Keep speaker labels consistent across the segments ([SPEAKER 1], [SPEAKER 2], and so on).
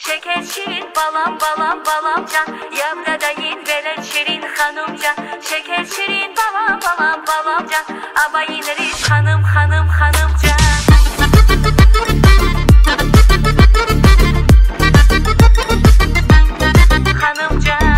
[SPEAKER 1] Şeker şirin balam balam balamcan, yavdadayın velet şirin hanımcan. Şeker şirin balam balam balamcan, abayınırız hanım hanım hanımcan. Hanımcan.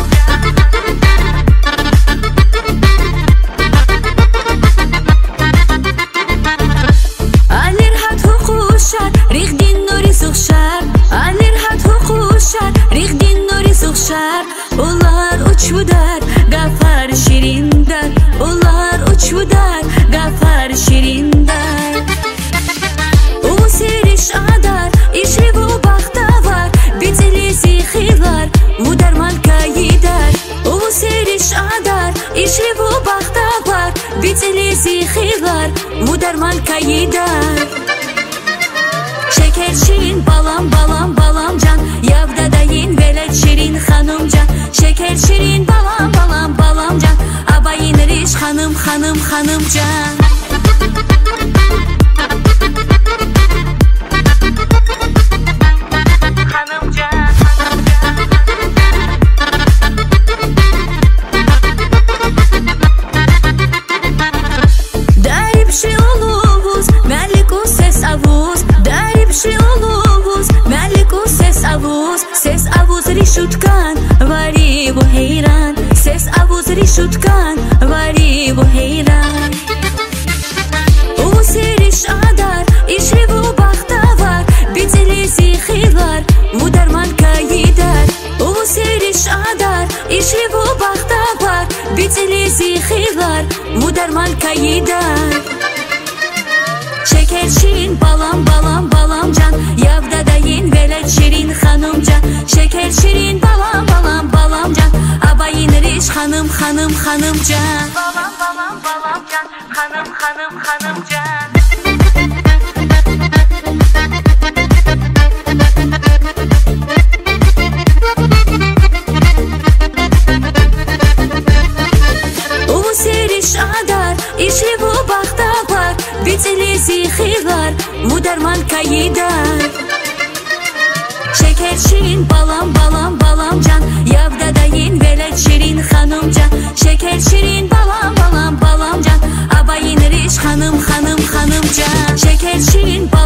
[SPEAKER 1] Alir hat hukuşar, rigdin nuri suhşar. Alir hat hukuşar, rigdin nuri suhşar. Ular uçudar, gafar şirindar. Ular uçudar, gafar şirindar. U seriş adar, işi bu bakta var. Bitili zihilar, u derman kayidar. U seriş adar, işi bu bakta var. Bitili zihilar, u derman kayidar. Şeker şirin balam balam balamcan, yavdadayın velet şirin hanımcan. Şeker şirin balam balam balamcan, abayınırız hanım hanım hanımcan. Hanımcan. Darip şey oluvuz, melliku ses avuz. Darip şey oluvuz, melliku ses avuz. Ses avuz rişutkan, vari bu heyran. Ses avuz rişutkan, vari bu heyran. U seriş adar, işi bu bakta var. Bitili zihilar, u derman kayidar. U seriş adar, işi bu bakta var. Bitili zihilar, u derman kayidar. Şeker şirin balam balam balamcan, yavdadayın velet şirin hanımcan. Şeker şirin balam balam balamcan, abayınırız hanım hanım hanımcan. Balam balam balamcan, hanım hanım hanımcan. U seriş adar, işi bu bakta var. Bitili zihilar, u derman kayidar. Şeker şirin balam balam balamcan, yavdadayın velet şirin hanımcan. Şeker şirin balam balam balamcan, abayınırız hanım hanım hanımcan. Şeker şirin